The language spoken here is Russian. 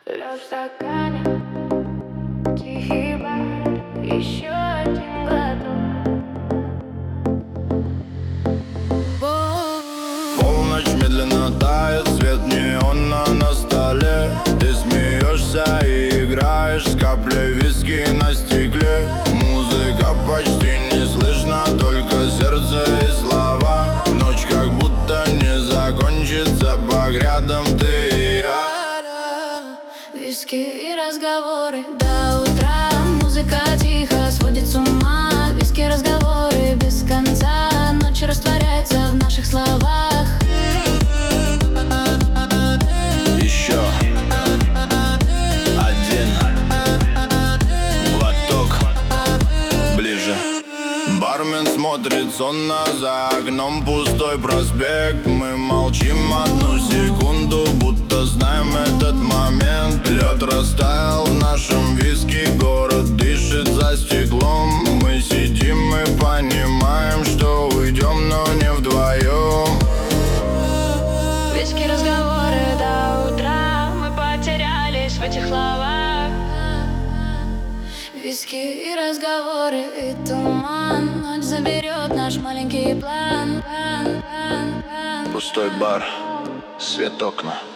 Лед в стакане, тихий бар, еще один глоток. Полночь медленно тает, свет неона на столе. Ты смеешься и играешь с каплей виски на стекле. Музыка почти не слышна, только сердце и слова. Ночь как будто не закончится, багрятом ты и я. Виски и разговоры до утра. Музыка тихо сводит с ума. Виски, разговоры без конца. Ночь растворяется в наших словах. Еще один глоток ближе. Бармен смотрит сонно, за окном пустой проспект. Мы молчим одну секунду, будто знаем этот момент. Лед растаял в нашем виски, город дышит за стеклом. Мы сидим и понимаем, что уйдем, но не вдвоем. Виски, разговоры до утра. Мы потерялись в этих словах. Виски и разговоры и туман. Ночь заберет наш маленький план. Пустой бар, свет окна.